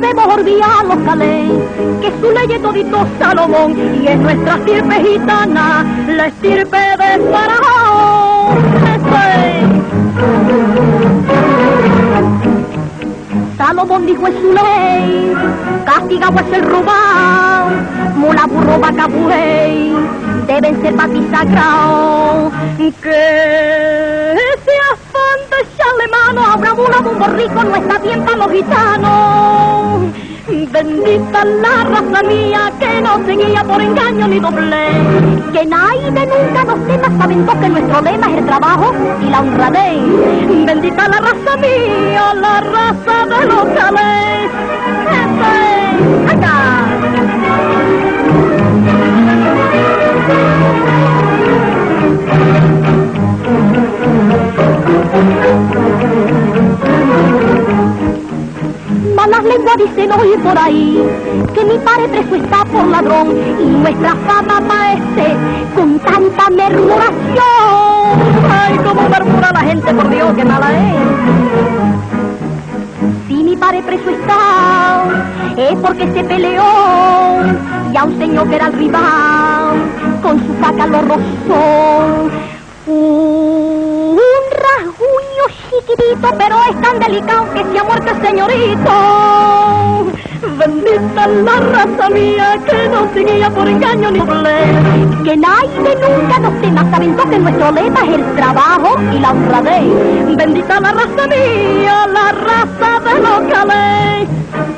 podemos olvidar los calés, que su ley es todito Salomón, y es nuestra estirpe gitana, la estirpe de Faraón. Salomón dijo en su ley, castigado es el robar, mula, burro, vaca, buey, deben ser batisagrados, que ese afán de echarle mano a una mula, un borrico no está bien para los gitanos. Bendita la raza mía que no seguía por engaño ni doble, que nadie nunca nos temas sabiendo que nuestro lema es el trabajo y la honradez. Bendita la raza mía, la raza de los calés. ¡Acá! Malas lenguas dicen hoy por ahí que mi padre preso está por ladrón y nuestra fama maestre con tanta murmuración. Ay, cómo murmura la gente, por Dios, qué mala es. Si mi padre preso está es porque se peleó y a un señor que era el rival con su faca lo rozó. Un rasguño chiquitito, pero es tan delicado que se ha muerto el señorito. Bendita la raza mía que no seguía por engaño ni doble, que nadie nunca nos temas sabiendo que nuestro lema es el trabajo y la honradez. Bendita la raza mía, la raza de los calés.